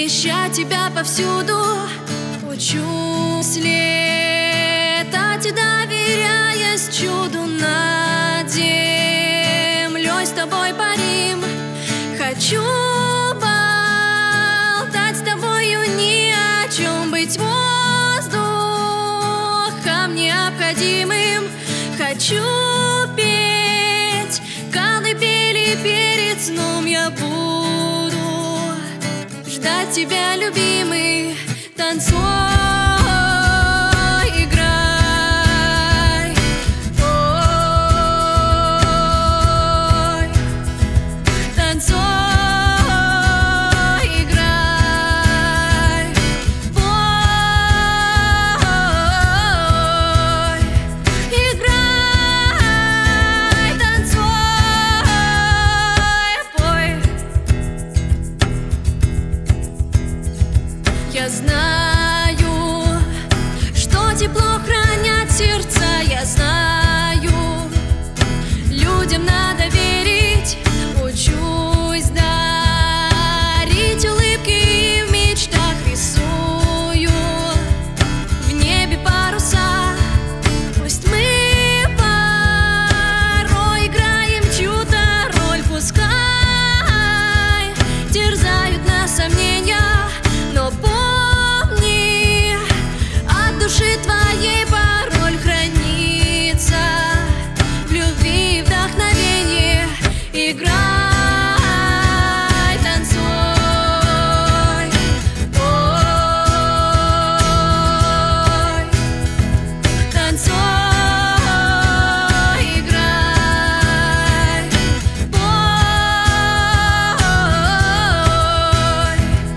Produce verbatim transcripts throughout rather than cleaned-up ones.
ища тебя повсюду, учусь летать и доверяясь чуду. Над землей с тобой парим. Хочу болтать с тобою ни о чем, быть воздухом необходимым. Хочу петь колыбели перед сном. Я буду ждать тебя, любимый. Танцуй, играй, ой. Танцуй, играй, ой. Играй, танцуй, пой. Я знаю, что тепло хранят сердца. Я знаю, людям надо верить. Учусь дарить улыбки и в мечтах рисую в небе паруса. Пусть мы порой играем чью-то роль, пускай терзают нас сомнения, но помни, от души твоей пароль хранится в любви и вдохновении. Играй, танцуй, ой. Танцуй, играй, ой.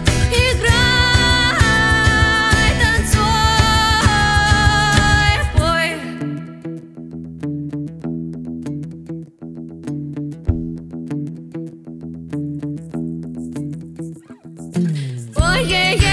Играй, танцуй, пой. Ой-ей-ей.